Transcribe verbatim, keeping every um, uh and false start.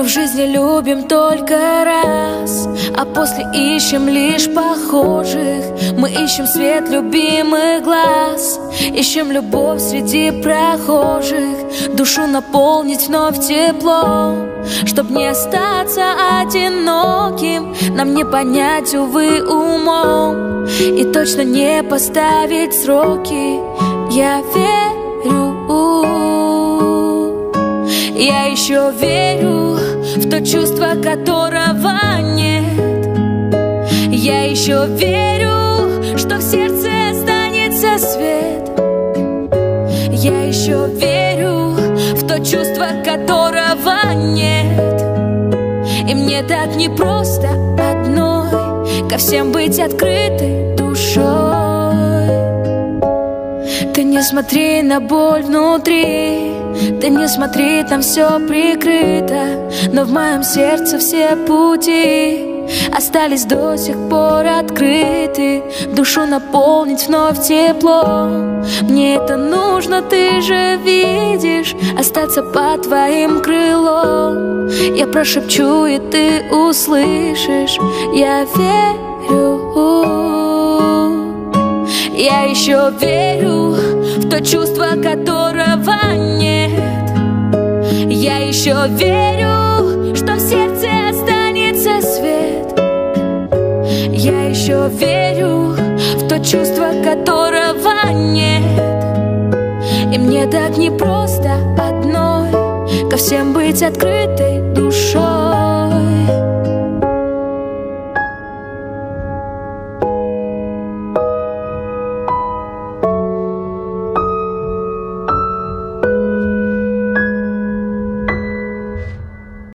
в жизни любим только раз, а после ищем лишь похожих. Мы ищем свет любимых глаз, ищем любовь среди прохожих, душу наполнить вновь теплом, чтоб не остаться одиноким. Нам не понять, увы, умом, и точно не поставить сроки. Я верю, я еще верю в то чувство, которого нет. Я еще верю, что в сердце останется свет. Я еще верю в то чувство, которого нет. И мне так непросто одной ко всем быть открытой душой. Ты не смотри на боль внутри, ты не смотри, там все прикрыто, но в моем сердце все пути остались до сих пор открыты. Душу наполнить вновь теплом, мне это нужно, ты же видишь, остаться под твоим крылом. Я прошепчу, и ты услышишь. Я верю, я еще верю в то чувство, которого нет. Я еще верю, что в сердце останется свет. Я еще верю в то чувство, которого нет. И мне так непросто одной ко всем быть открытой душой.